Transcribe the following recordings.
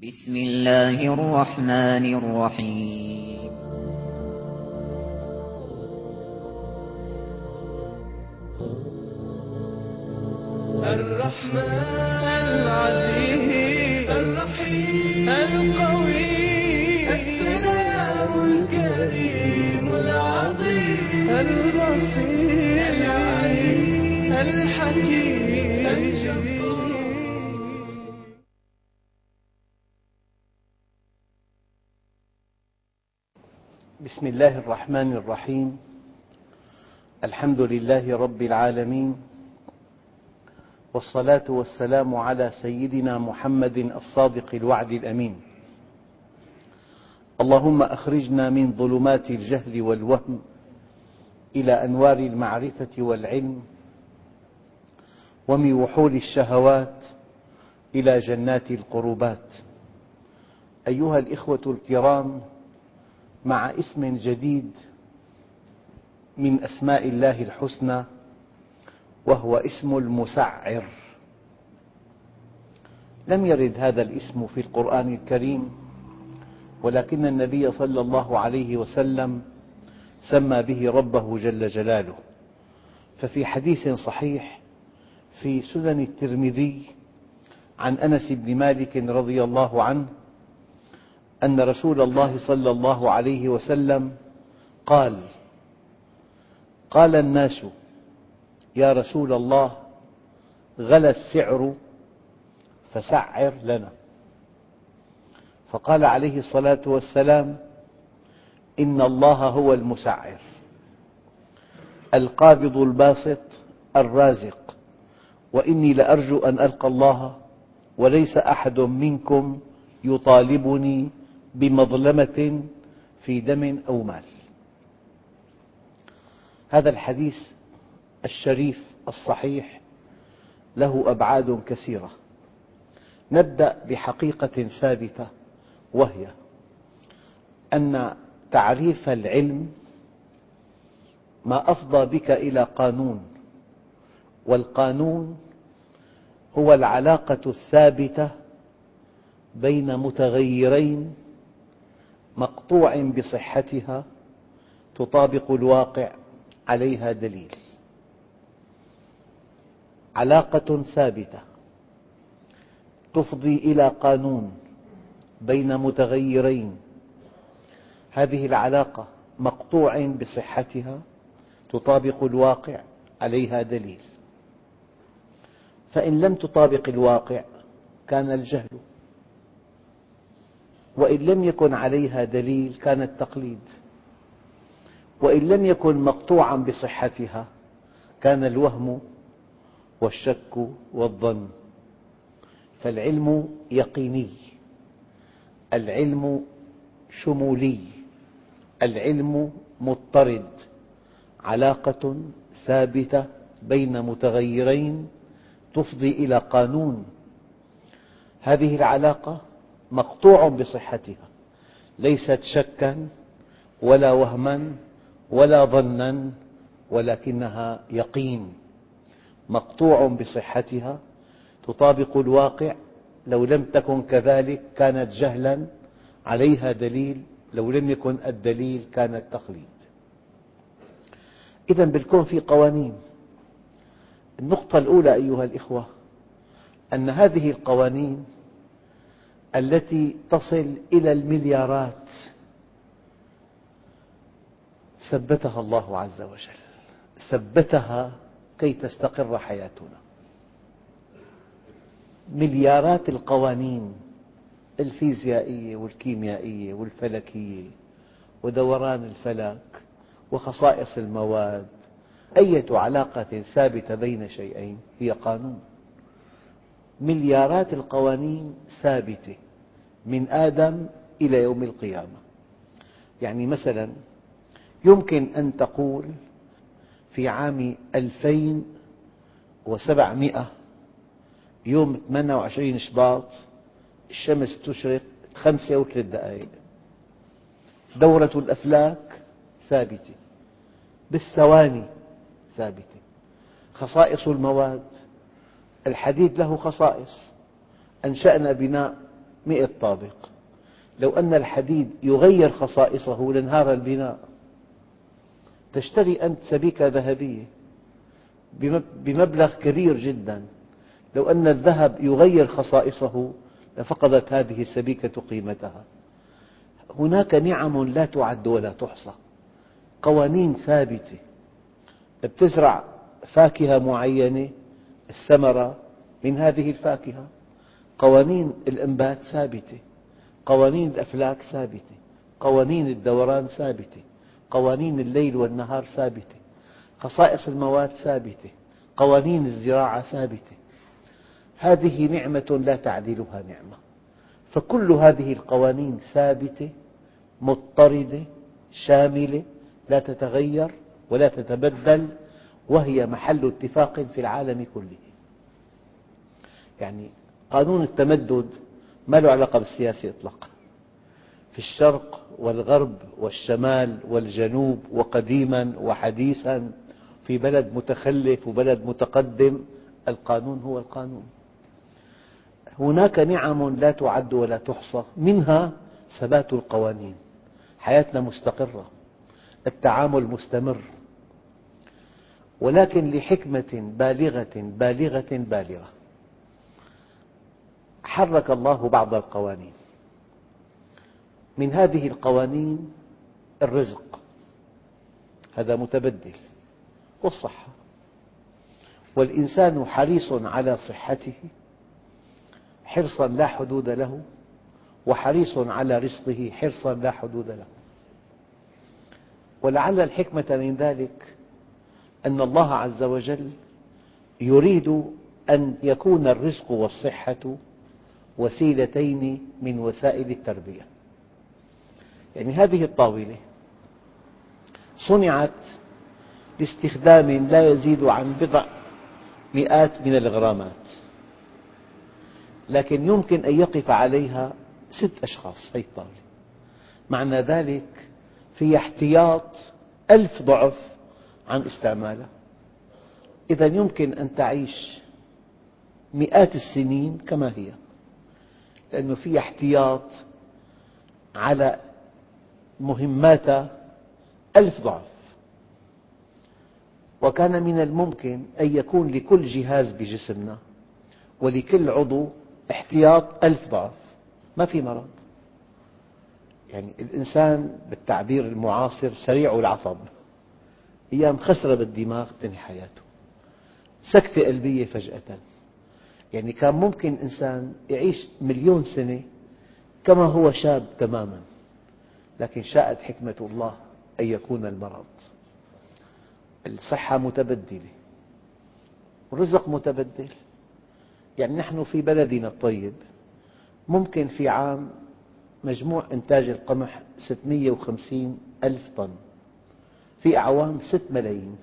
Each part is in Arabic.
بسم الله الرحمن الرحيم. الرحمن العزيز الرحيم القوي السلام الكريم العظيم البصير العليم الحكيم الجبار. بسم الله الرحمن الرحيم. الحمد لله رب العالمين، والصلاة والسلام على سيدنا محمد الصادق الوعد الأمين. اللهم أخرجنا من ظلمات الجهل والوهم إلى أنوار المعرفة والعلم، ومن وحول الشهوات إلى جنات القربات. أيها الإخوة الكرام، مع اسم جديد من أسماء الله الحسنى، وهو اسم المسعر. لم يرد هذا الاسم في القرآن الكريم، ولكن النبي صلى الله عليه وسلم سمى به ربه جل جلاله. ففي حديث صحيح في سنن الترمذي عن أنس بن مالك رضي الله عنه أن رسول الله صلى الله عليه وسلم قال الناس: يا رسول الله، غلى السعر فسعر لنا. فقال عليه الصلاة والسلام: إن الله هو المسعر، القابض الباسط الرازق، وإني لأرجو أن ألقى الله وليس أحد منكم يطالبني بمظلمة في دم أو مال. هذا الحديث الشريف الصحيح له أبعاد كثيرة. نبدأ بحقيقة ثابتة، وهي أن تعريف العلم ما أفضى بك إلى قانون، والقانون هو العلاقة الثابتة بين متغيرين مقطوع بصحتها تطابق الواقع عليها دليل. علاقة ثابتة تفضي إلى قانون بين متغيرين، هذه العلاقة مقطوع بصحتها تطابق الواقع عليها دليل. فإن لم تطابق الواقع كان الجهل، وإن لم يكن عليها دليل كان التقليد، وإن لم يكن مقطوعا بصحتها كان الوهم والشك والظن. فالعلم يقيني، العلم شمولي، العلم مضطرد، علاقة ثابتة بين متغيرين تفضي إلى قانون. هذه العلاقة مقطوع بصحتها، ليست شكا ولا وهما ولا ظنا، ولكنها يقين مقطوع بصحتها تطابق الواقع. لو لم تكن كذلك كانت جهلا عليها دليل، لو لم يكن الدليل كان التقليد. إذن بالكون في قوانين. النقطة الأولى أيها الإخوة أن هذه القوانين التي تصل إلى المليارات ثبتها الله عز وجل، ثبتها كي تستقر حياتنا. مليارات القوانين الفيزيائية والكيميائية والفلكية ودوران الفلك وخصائص المواد. أية علاقة ثابتة بين شيئين هي قانون. مليارات القوانين ثابتة من آدم إلى يوم القيامة. يعني مثلا يمكن أن تقول في عام 2700 يوم 28 شباط الشمس تشرق 5:03. دورة الأفلاك ثابتة بالثواني ثابتة. خصائص المواد، الحديد له خصائص. أنشأنا بناء 100 طابق. لو أن الحديد يغير خصائصه لانهار البناء. تشتري أنت سبيكة ذهبية بمبلغ كبير جدا، لو أن الذهب يغير خصائصه لفقدت هذه السبيكة قيمتها. هناك نعم لا تعد ولا تحصى، قوانين ثابتة. بتزرع فاكهة معينة، الثمرة من هذه الفاكهة. قوانين الإنبات ثابتة، قوانين الأفلاك ثابتة، قوانين الدوران ثابتة، قوانين الليل والنهار ثابتة، خصائص المواد ثابتة، قوانين الزراعة ثابتة. هذه نعمة لا تعدلها نعمة. فكل هذه القوانين ثابتة مضطردة شاملة لا تتغير ولا تتبدل، وهي محل اتفاق في العالم كله. يعني قانون التمدد ما له علاقة بالسياسة إطلاقا. في الشرق والغرب والشمال والجنوب وقديما وحديثا، في بلد متخلف وبلد متقدم، القانون هو القانون. هناك نعم لا تعد ولا تحصى، منها ثبات القوانين. حياتنا مستقرة، التعامل مستمر، ولكن لحكمة بالغة بالغة بالغة حرك الله بعض القوانين. من هذه القوانين الرزق، هذا متبدل، والصحة. والإنسان حريص على صحته حرصا لا حدود له، وحريص على رزقه حرصا لا حدود له. ولعل الحكمة من ذلك أن الله عز وجل يريد أن يكون الرزق والصحة وسيلتين من وسائل التربية. يعني هذه الطاولة صنعت لاستخدام لا يزيد عن بضع مئات من الغرامات، لكن يمكن أن يقف عليها 6 أشخاص. هذه الطاولة معنى ذلك في احتياط 1000 ضعف عن استعمالها. إذا يمكن أن تعيش مئات السنين كما هي، لأنه في احتياط على مهماتها 1000 ضعف. وكان من الممكن أن يكون لكل جهاز بجسمنا ولكل عضو احتياط 1000 ضعف، ما في مرض. يعني الإنسان بالتعبير المعاصر سريع العصب، أيام خسرة بالدماغ تنهي حياته، سكتة قلبية فجأة. يعني كان ممكن إنسان يعيش 1,000,000 سنة كما هو شاب تماما، لكن شاءت حكمة الله أن يكون المرض. الصحة متبدلة، والرزق متبدل. يعني نحن في بلدنا الطيب ممكن في عام مجموع إنتاج القمح 650,000 طن، في أعوام 6 ملايين.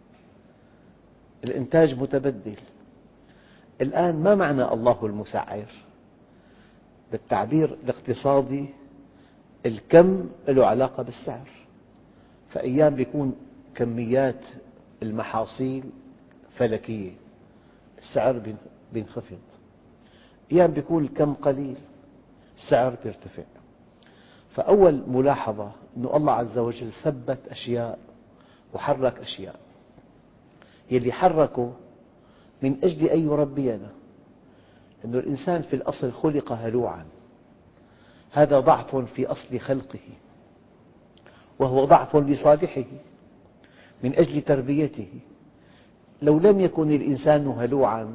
الإنتاج متبدل. الآن ما معنى الله المسعر؟ بالتعبير الاقتصادي الكم له علاقة بالسعر. فأيام يكون كميات المحاصيل فلكية، السعر ينخفض. أيام يكون الكم قليل، السعر يرتفع. فأول ملاحظة أن الله عز وجل ثبت أشياء وحرك أشياء. يلي حركه من أجل أن يربينا، لأن الإنسان في الأصل خلق هلوعا، هذا ضعف في أصل خلقه، وهو ضعف لصالحه من أجل تربيته. لو لم يكن الإنسان هلوعا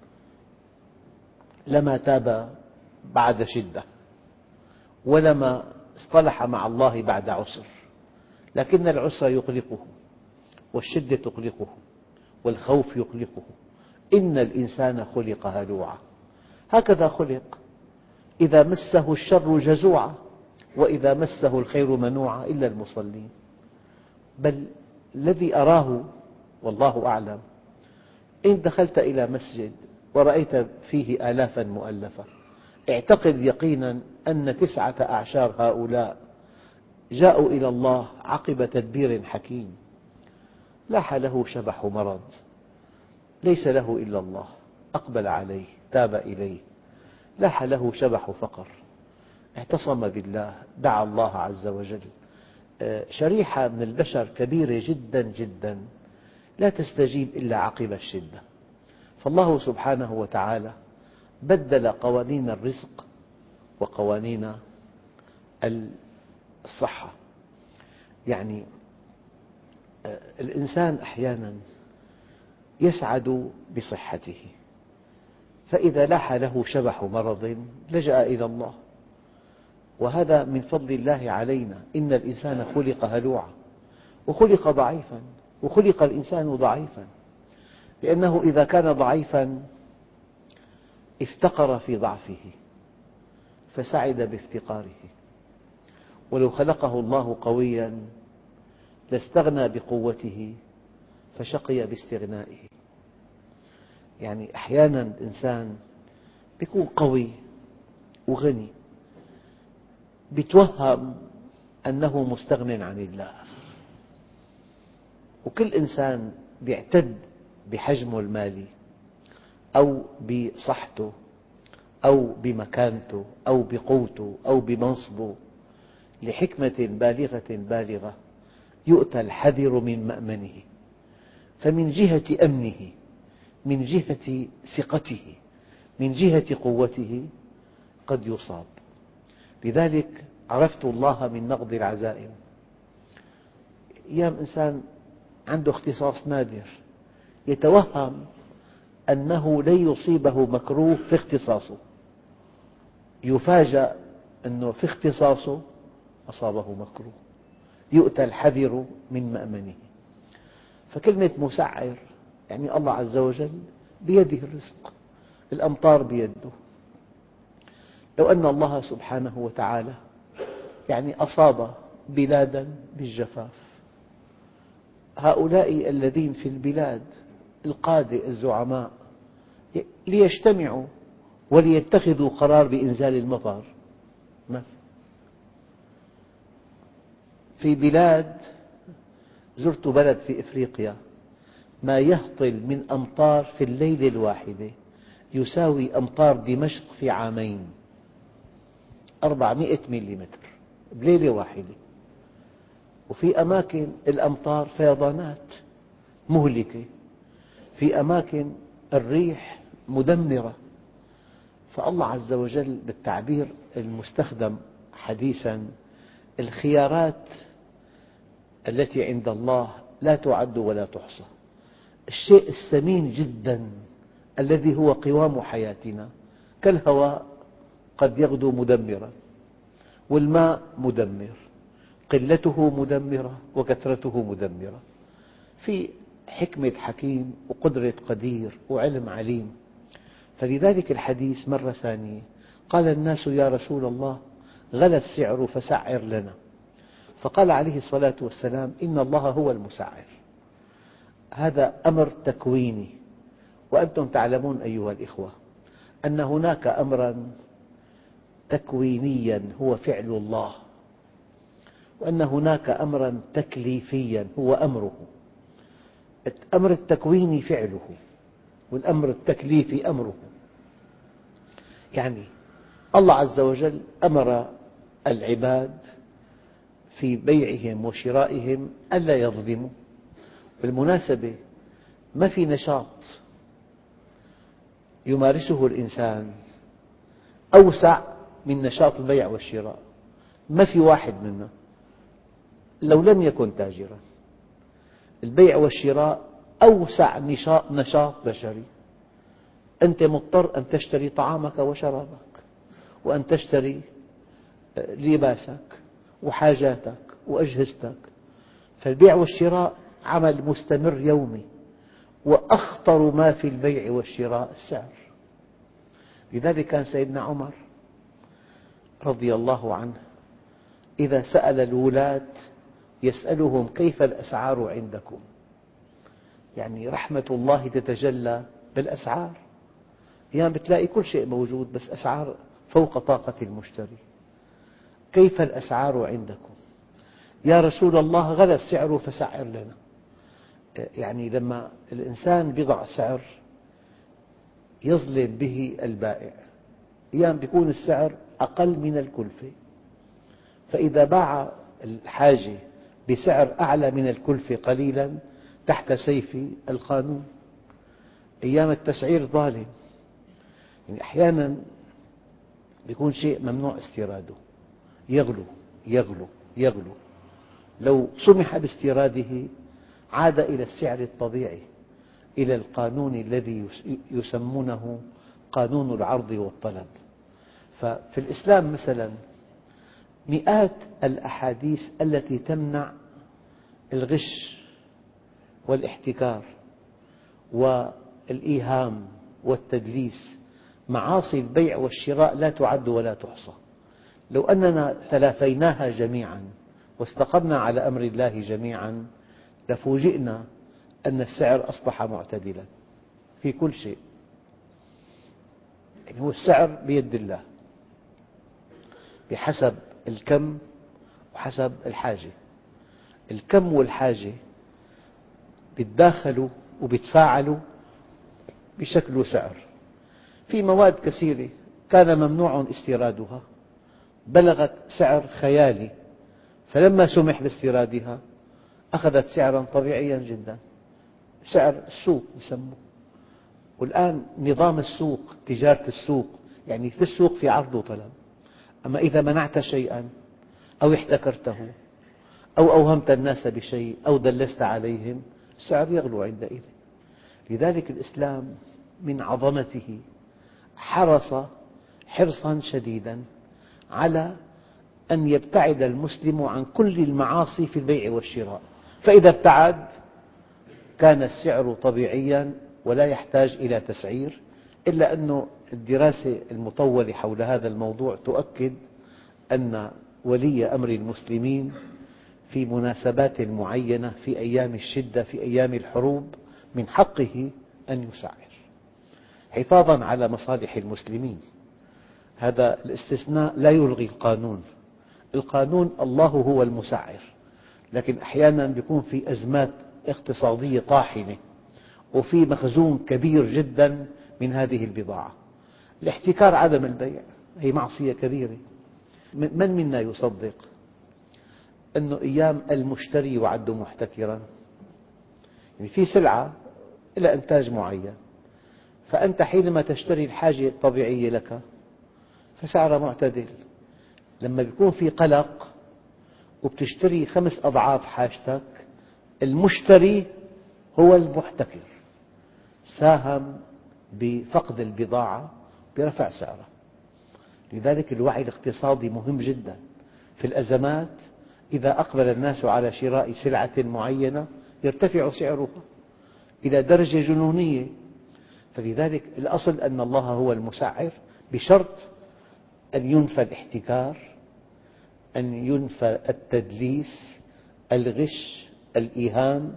لما تاب بعد شدة، ولما اصطلح مع الله بعد عسر. لكن العسر يقلقه، والشدة تقلقه، والخوف يقلقه. إن الإنسان خلق هلوعا، هكذا خلق. إذا مسه الشر جزوعا، وإذا مسه الخير منوعا، إلا المصلين. بل الذي أراه والله أعلم، إن دخلت إلى مسجد ورأيت فيه آلافا مؤلفة، اعتقد يقينا أن 19 هؤلاء جاءوا إلى الله عقب تدبير حكيم. لاح له شبح مرض، ليس له إلا الله، أقبل عليه، تاب إليه، لاح له شبح فقر، اعتصم بالله، دعا الله عز وجل. شريحة من البشر كبيرة جدا جدا لا تستجيب إلا عقب الشدة، فالله سبحانه وتعالى بدل قوانين الرزق وقوانين الصحة. يعني الإنسان أحيانا يسعد بصحته، فإذا لاح له شبح مرض لجأ إلى الله، وهذا من فضل الله علينا. إن الإنسان خلق هلوعا وخلق ضعيفا، وخلق الإنسان ضعيفا لأنه إذا كان ضعيفا افتقر في ضعفه فسعد بافتقاره، ولو خلقه الله قويا لاستغنى بقوته فشقي باستغنائه. يعني أحيانا الإنسان يكون قوي وغني يتوهم أنه مستغن عن الله، وكل إنسان يعتد بحجمه المالي أو بصحته أو بمكانته أو بقوته أو بمنصبه لحكمة بالغة يؤتى الحذر من مأمنه، فمن جهة أمنه، من جهة ثقته، من جهة قوته قد يصاب. لذلك عرفت الله من نقض العزائم. أيام إنسان عنده اختصاص نادر يتوهم أنه لن يصيبه مكروه في اختصاصه، يفاجأ أنه في اختصاصه أصابه مكروه، يؤتى الحذر من مأمنه. فكلمة مسعر يعني الله عز وجل بيده الرزق، الأمطار بيده. لو أن الله سبحانه وتعالى أصاب بلادا بالجفاف، هؤلاء الذين في البلاد القادة الزعماء ليجتمعوا وليتخذوا قرار بإنزال المطر، ما في بلاد. زرت بلد في إفريقيا ما يهطل من أمطار في الليلة الواحدة يساوي أمطار دمشق في عامين، 400 مليمتر بليلة واحدة. وفي أماكن الأمطار فيضانات مهلكة، في أماكن الريح مدمرة. فالله عز وجل بالتعبير المستخدم حديثا الخيارات التي عند الله لا تعد ولا تحصى. الشيء الثمين جدا الذي هو قوام حياتنا كالهواء قد يغدو مدمرا، والماء مدمر، قلته مدمرة وكثرته مدمرة. في حكمة حكيم وقدرة قدير وعلم عليم. فلذلك الحديث مرة ثانية قال الناس يا رسول الله غلى السعر فسعر لنا، فقال عليه الصلاة والسلام إن الله هو المسعر. هذا أمر تكويني، وأنتم تعلمون أيها الإخوة أن هناك أمرا تكوينيا هو فعل الله، وأن هناك أمرا تكليفيا هو أمره. الأمر التكويني فعله، والأمر التكليفي أمره. يعني الله عز وجل أمر العباد في بيعهم وشرائهم ألا يظلموا. بالمناسبة ما في نشاط يمارسه الإنسان أوسع من نشاط البيع والشراء، ما في واحد منا لو لم يكن تاجرا. البيع والشراء أوسع نشاط بشري. أنت مضطر أن تشتري طعامك وشرابك، وأن تشتري لباسك وحاجاتك وأجهزتك. فالبيع والشراء عمل مستمر يومي، وأخطر ما في البيع والشراء السعر. لذلك كان سيدنا عمر رضي الله عنه إذا سأل الولاة يسألهم كيف الأسعار عندكم، يعني رحمة الله تتجلى بالأسعار. يعني تلاقي كل شيء موجود بس أسعار فوق طاقة المشتري. كيف الأسعار عندكم؟ يا رسول الله غلى السعر فسعر لنا. يعني لما الإنسان يضع سعر يظلم به البائع، أيام بيكون السعر أقل من الكلفة، فإذا باع الحاجة بسعر أعلى من الكلفة قليلا تحت سيف القانون. أيام التسعير ظالم، يعني أحيانا يكون شيء ممنوع استيراده يغلو يغلو يغلو، لو سمح باستيراده عاد إلى السعر الطبيعي، إلى القانون الذي يسمونه قانون العرض والطلب. ففي الإسلام مثلا مئات الأحاديث التي تمنع الغش والاحتكار والإيهام والتدليس، معاصي البيع والشراء لا تعد ولا تحصى. لو أننا تلافيناها جميعا واستقمنا على أمر الله جميعا لفوجئنا أن السعر أصبح معتدلا في كل شيء. يعني هو السعر بيد الله بحسب الكم وحسب الحاجة. الكم والحاجة بيتداخلوا وبيتفاعلوا بشكل سعر. في مواد كثيرة كان ممنوع استيرادها بلغت سعر خيالي، فلما سمح باستيرادها أخذت سعرا طبيعيا جدا، سعر السوق يسموه. والآن نظام السوق، تجارة السوق، يعني في السوق في عرض وطلب، أما إذا منعت شيئا أو احتكرته أو أوهمت الناس بشيء أو دلست عليهم السعر يغلو عندئذ. لذلك الإسلام من عظمته حرص حرصا شديدا على أن يبتعد المسلم عن كل المعاصي في البيع والشراء، فإذا ابتعد كان السعر طبيعيا ولا يحتاج إلى تسعير. إلا أن الدراسة المطولة حول هذا الموضوع تؤكد أن ولي أمر المسلمين في مناسبات معينة، في أيام الشدة، في أيام الحروب، من حقه أن يسعر حفاظا على مصالح المسلمين. هذا الاستثناء لا يلغي القانون. القانون الله هو المسعر، لكن أحيانا يكون في أزمات اقتصادية طاحنة وفي مخزون كبير جدا من هذه البضاعة. الاحتكار عدم البيع هي معصية كبيرة. من منا يصدق أن أيام المشتري يعد محتكرا؟ يعني في سلعة إلى إنتاج معين، فأنت حينما تشتري الحاجة الطبيعية لك فسعرها معتدل. لما يكون في قلق وبتشتري 5 أضعاف حاجتك، المشتري هو المحتكر، ساهم بفقد البضاعة برفع سعرها. لذلك الوعي الاقتصادي مهم جدا. في الأزمات إذا أقبل الناس على شراء سلعة معينة يرتفع سعرها إلى درجة جنونية. فلذلك الأصل أن الله هو المسعر، بشرط أن ينفى الاحتكار، أن ينفى التدليس، الغش، الإيهام،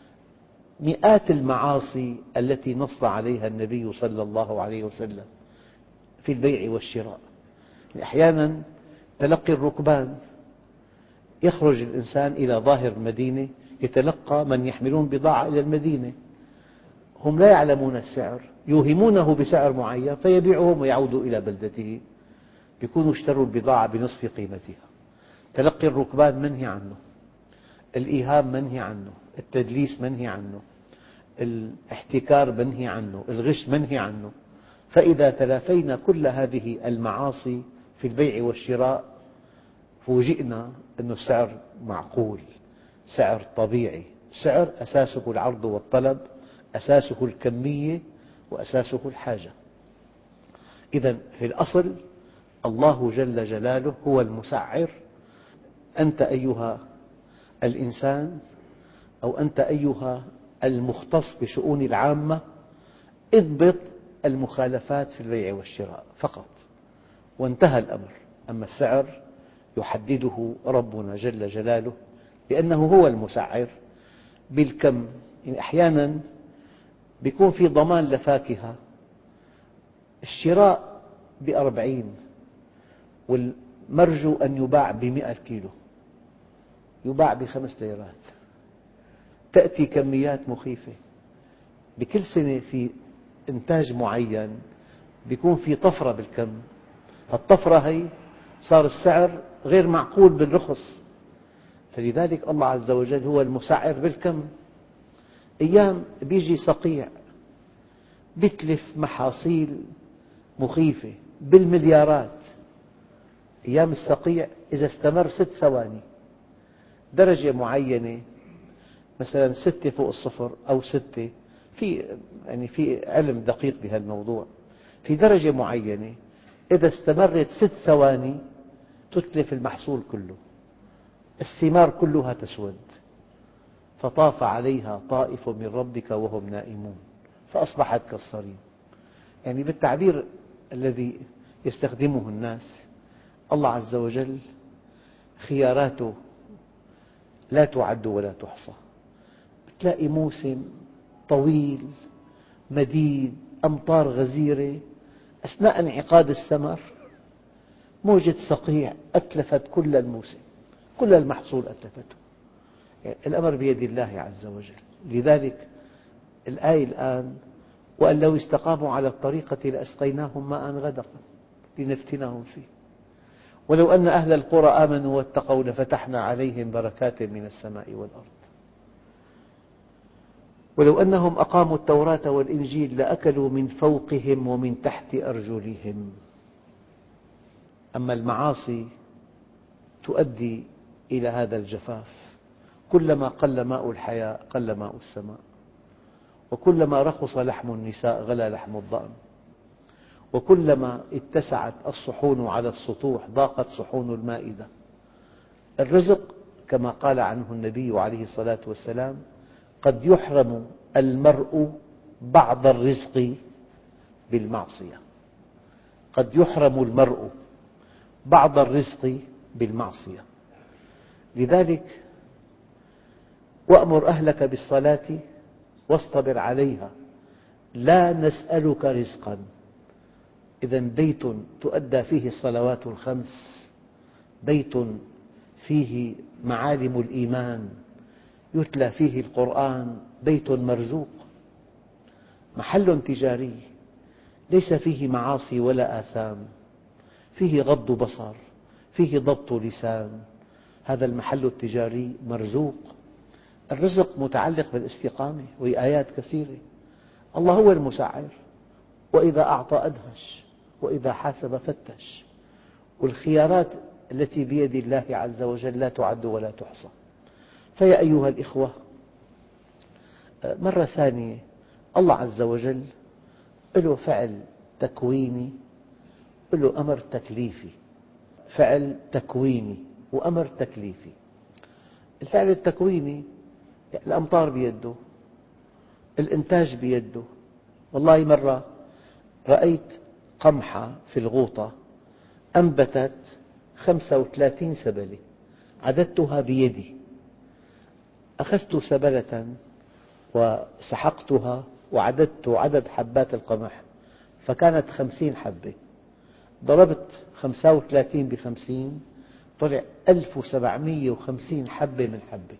مئات المعاصي التي نص عليها النبي صلى الله عليه وسلم في البيع والشراء. أحيانا تلقي الركبان، يخرج الإنسان إلى ظاهر المدينة يتلقى من يحملون بضاعة إلى المدينة، هم لا يعلمون السعر، يوهمونه بسعر معين فيبيعهم ويعود إلى بلدته، يكونوا اشتروا البضاعة بنصف قيمتها. تلقي الركبان منهي عنه، الإيهام منهي عنه، التدليس منهي عنه، الاحتكار منهي عنه، الغش منهي عنه. فإذا تلافينا كل هذه المعاصي في البيع والشراء فوجئنا أن السعر معقول، سعر طبيعي، سعر أساسه العرض والطلب، أساسه الكمية وأساسه الحاجة. إذا في الأصل الله جل جلاله هو المسعر. أنت أيها الإنسان أو أنت أيها المختص بشؤون العامة اضبط المخالفات في البيع والشراء فقط وانتهى الأمر. أما السعر يحدده ربنا جل جلاله لأنه هو المسعر بالكم. يعني أحيانا يكون في ضمان لفاكهة، الشراء ب40 والمرجو أن يباع ب100 كيلو، يباع ب5 ليرات، تأتي كميات مخيفة. بكل سنة في إنتاج معين يكون في طفرة بالكم، الطفرة هي صار السعر غير معقول بالرخص. فلذلك الله عز وجل هو المسعر بالكم. أيام بيجي صقيع بيتلف محاصيل مخيفة بالمليارات. أيام الصقيع إذا استمر 6 ثواني، درجة معينة مثلا 6 فوق الصفر أو 6، في علم دقيق بهذا الموضوع، في درجة معينة إذا استمرت 6 ثواني تتلف المحصول كله، الثمار كلها تسود. فطاف عليها طائف من ربك وهم نائمون فأصبحت كالصريم. يعني بالتعبير الذي يستخدمه الناس، الله عز وجل خياراته لا تعد ولا تحصى. تلاقي موسم طويل مديد، أمطار غزيرة، أثناء انعقاد الثمر موجة صقيع أتلفت كل الموسم، كل المحصول أتلفته. يعني الأمر بيد الله عز وجل. لذلك الآية الآن: وأن لو استقاموا على الطريقة لأسقيناهم ماء غدقا لنفتنهم فيه ولو أن أهل القرى آمنوا واتقوا لفتحنا عليهم بركات من السماء والأرض ولو أنهم أقاموا التوراة والإنجيل لأكلوا من فوقهم ومن تحت أرجلهم. أما المعاصي تؤدي إلى هذا الجفاف. كلما قل ماء الحياة قل ماء السماء، وكلما رخص لحم النساء غلا لحم الضأن، وكلما اتسعت الصحون على السطوح ضاقت صحون المائدة. الرزق كما قال عنه النبي عليه الصلاة والسلام: قد يحرم المرء بعض الرزق بالمعصية. قد يحرم المرء بعض الرزق بالمعصية. لذلك وأمر أهلك بالصلاة واصطبر عليها لا نسألك رزقا. إذن بيت تؤدى فيه الصلوات الخمس، بيت فيه معالم الإيمان، يتلى فيه القرآن، بيت مرزوق، محل تجاري ليس فيه معاصي ولا آثام، فيه غض بصر، فيه ضبط لسان. هذا المحل التجاري مرزوق. الرزق متعلق بالاستقامة، وهي آيات كثيرة. الله هو المسعر، وإذا أعطى أدهش وإذا حاسب فتش. والخيارات التي بيد الله عز وجل لا تعد ولا تحصى. فيا أيها الإخوة، مرة ثانية الله عز وجل له فعل تكويني وله أمر تكليفي. فعل تكويني وأمر تكليفي. الفعل التكويني الأمطار بيده، الإنتاج بيده. والله مرة رأيت قمحة في الغوطة أنبتت 35 سبلة، عددتها بيدي. أخذت سبلة وسحقتها وعددت عدد حبات القمح فكانت 50 حبة. ضربت 35 ب50 طلع 1750 حبة من حبة.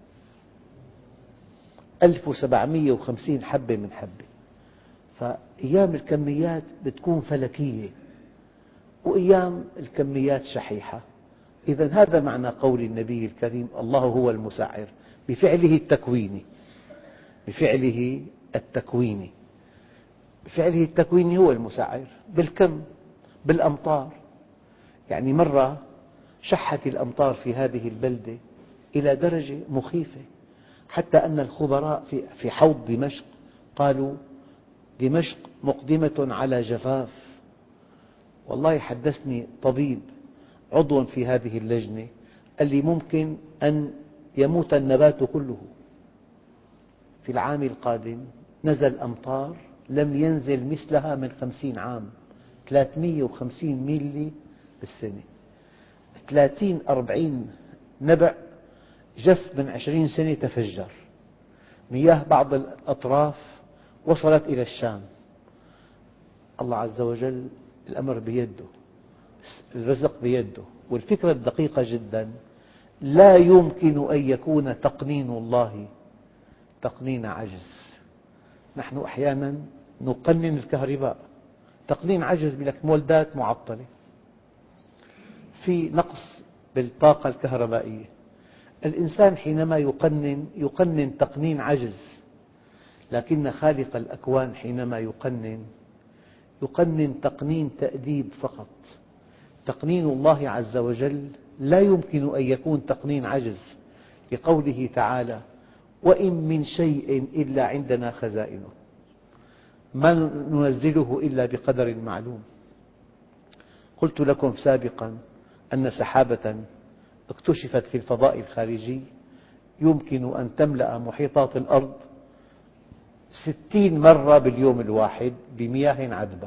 1750 حبة من حبة. فأيام الكميات بتكون فلكية وأيام الكميات شحيحة. إذن هذا معنى قول النبي الكريم: الله هو المسعر بفعله التكويني. بفعله التكويني. بفعله التكويني هو المسعر بالكم، بالأمطار. يعني مرة شحت الأمطار في هذه البلدة إلى درجة مخيفة، حتى أن الخبراء في حوض دمشق قالوا: دمشق مقدمة على جفاف. والله حدثني طبيب عضو في هذه اللجنة قال لي: ممكن أن يموت النبات كله. في العام القادم نزل أمطار لم ينزل مثلها من 50 عام، 350 ملي بالسنة. 30-40 نبع جف من 20 سنة تفجر. مياه بعض الأطراف وصلت إلى الشام. الله عز وجل الأمر بيده، الرزق بيده. والفكرة الدقيقة جدا: لا يمكن أن يكون تقنين الله تقنين عجز. نحن أحيانا نقنن الكهرباء، تقنين عجز، يقول لك مولدات معطلة. في نقص بالطاقة الكهربائية. الإنسان حينما يقنن تقنين عجز، لكن خالق الأكوان حينما يقنن تقنين تأديب فقط. تقنين الله عز وجل لا يمكن أن يكون تقنين عجز، لقوله تعالى: وإن من شيء إلا عندنا خزائنه ما ننزله إلا بقدر معلوم. قلت لكم سابقا أن سحابة اكتشفت في الفضاء الخارجي يمكن أن تملأ محيطات الأرض 60 مرة باليوم الواحد بمياه عذبة.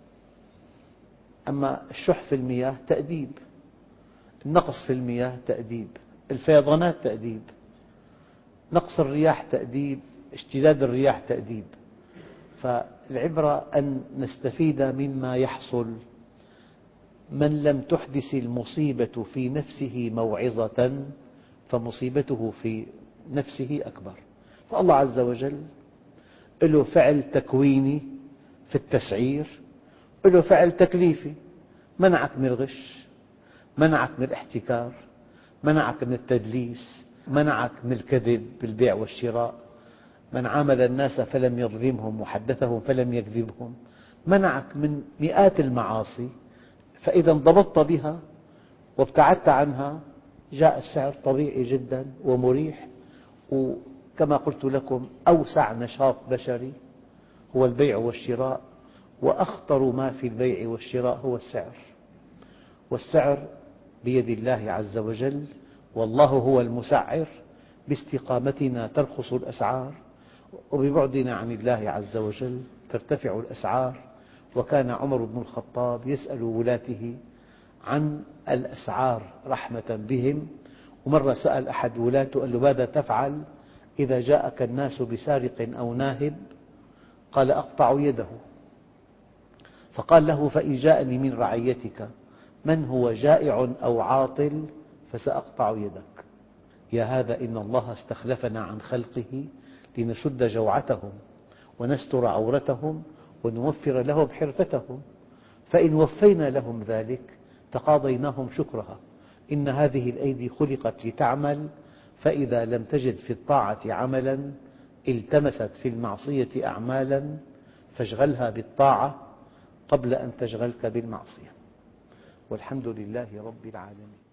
أما الشح في المياه تأديب، النقص في المياه تأديب، الفيضانات تأديب، نقص الرياح تأديب، اشتداد الرياح تأديب. فالعبرة أن نستفيد مما يحصل. من لم تحدث المصيبة في نفسه موعظة فمصيبته في نفسه أكبر. فالله عز وجل له فعل تكويني في التسعير، له فعل تكليفي. منعك من الغش، منعك من الاحتكار، منعك من التدليس، منعك من الكذب بالبيع والشراء، من عامل الناس فلم يظلمهم وحدثهم فلم يكذبهم، منعك من مئات المعاصي. فإذا انضبطت بها وابتعدت عنها جاء السعر طبيعي جدا ومريح. وكما قلت لكم أوسع نشاط بشري هو البيع والشراء، وأخطر ما في البيع والشراء هو السعر. والسعر بيد الله عز وجل، والله هو المسعر. باستقامتنا ترخص الأسعار، وببعدنا عن الله عز وجل ترتفع الأسعار. وكان عمر بن الخطاب يسأل ولاته عن الأسعار رحمة بهم. ومرة سأل أحد ولاته قال له: ماذا تفعل إذا جاءك الناس بسارق أو ناهب؟ قال: أقطع يده. فقال له: فإن جاءني من رعيتك من هو جائع أو عاطل فسأقطع يدك. يا هذا إن الله استخلفنا عن خلقه لنسد جوعتهم ونستر عورتهم ونوفر لهم حرفتهم، فإن وفينا لهم ذلك تقاضيناهم شكرها. إن هذه الأيدي خلقت لتعمل، فإذا لم تجد في الطاعة عملا التمست في المعصية أعمالا، فاشغلها بالطاعة قبل أن تشغلك بالمعصية. والحمد لله رب العالمين.